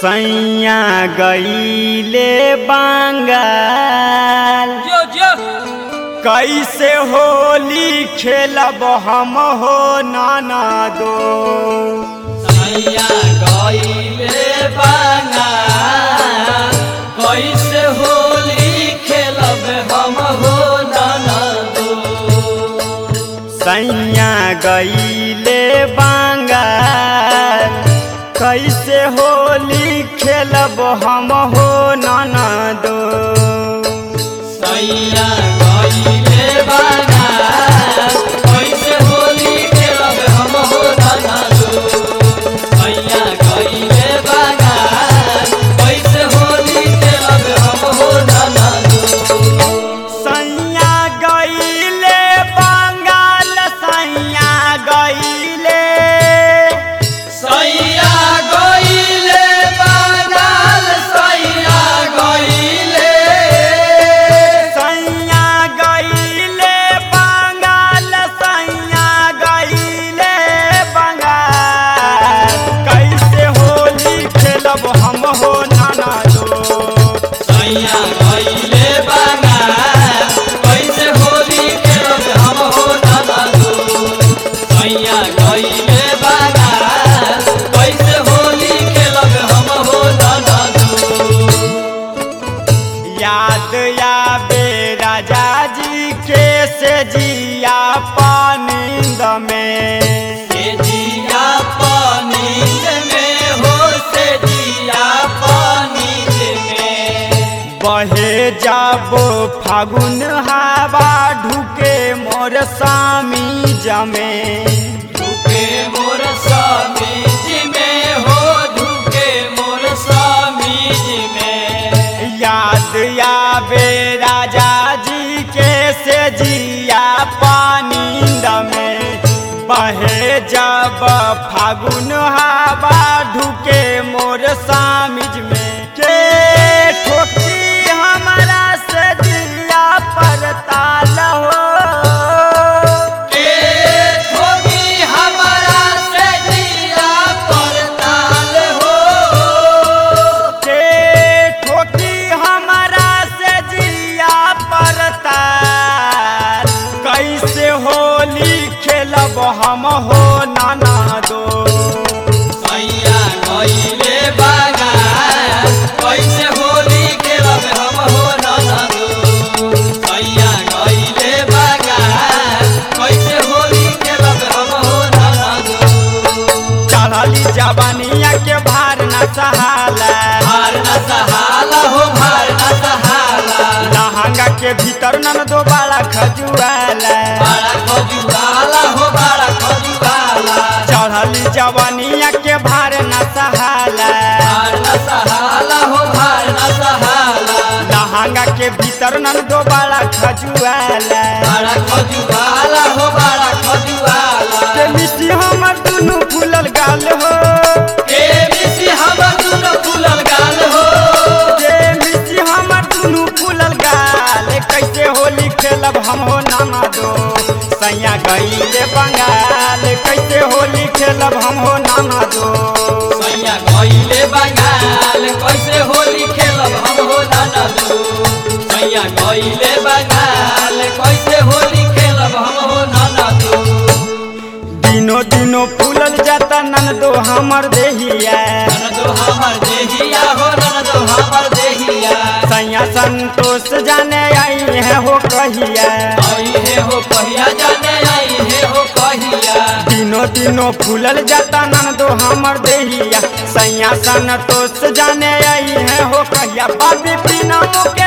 सैया गईले बंगाल कैसे होली खेलब हम हो नाना दो। सैया गईले बंगाल कैसे होली खेलब हम हो नाना दो। सैया गईले बंगाल कैसे होली खेलब हम हो नाना दो। सैया गईले बंगाल कैसे होली खेलब हम हो नाना दो। सैया गईले बंगाल कैसे होली खेलब हम हो नाना दो। सैया गईले बंगाल सैया गईले सैया गईले बंगाल सैया गईले सैया गईले बंगाल सैया गईले बंगाल कैसे होली खेलब हम हो नाना दो। सैया गईले बंगाल कैसे होली खेलब हम हो नाना दो। सैया गईले बंगाल कैसे होली खेलब हम हो नाना दो। याद आवे राजा जी के से जिया पानिंद में से जिया पानी में हो से जिया पानी में बहे जाबो फागुन हवा ढुके मोर स्वामी जमे। ढुके मोर स्वामी जी में हो ढुके मोर स्वामी जी में। याद आवे राजा जी के से जिया पानिंद में बहे जब फागुन हवा ढुके मोर सामिज में के ठोकी हमारा से जिया पर ताल हो। के ठोकी हमारा से जिया पर ताल हो। के ठोकी हमारा से जिया पर ताल कैसे होली खेलब हम हो नाना दो। सैया गईले बंगाल कैसे होली खेलब हम हो नाना दो। सैया गईले बंगाल कैसे होली खेलब हम हो नाना दो। चढ़ली जवानिया के भार न सहाला भार न सहाला हो भार न सहाला। लहंगा के भीतर नन दो बाला खजुआला। बड़ा खजुआला हो बड़ा खजुआला। चढ़ली जवानिया के भार न सहाला भार न सहाला हो भार न सहाला। लहंगा के भीतर नन दो बाला खजुआला। बड़ा खजुआला हो बड़ा खजुआला। के मिसी हमर दुनु फूलल गाल हो। के मिसी हमर दुनु फूलल गाल हो। के मिसी हमर दुनु फूलल गाल कैसे होली खेलब हम हो नाना दो। सैया गईले बंगाल कैसे होली खेलब हम हो नाना दो। सैया गईले बंगाल कैसे होली खेलब हम हो नाना दो। सैया गईले बंगाल कैसे होली खेलब हम हो नाना दो। दिनो दिनो फूलल जाता नन दो हमर देहिया। ननदो हमर देहिया हो ननदो हमर देहिया। सैया संतोष जाने आई है हो कहिया। आई है हो कहिया जाने आई है हो कहिया। दिनो दिनो फूलल जाता नन दो हमर देहिया। सैया संतोष जाने आई है हो कहिया। बाबी बिना मुके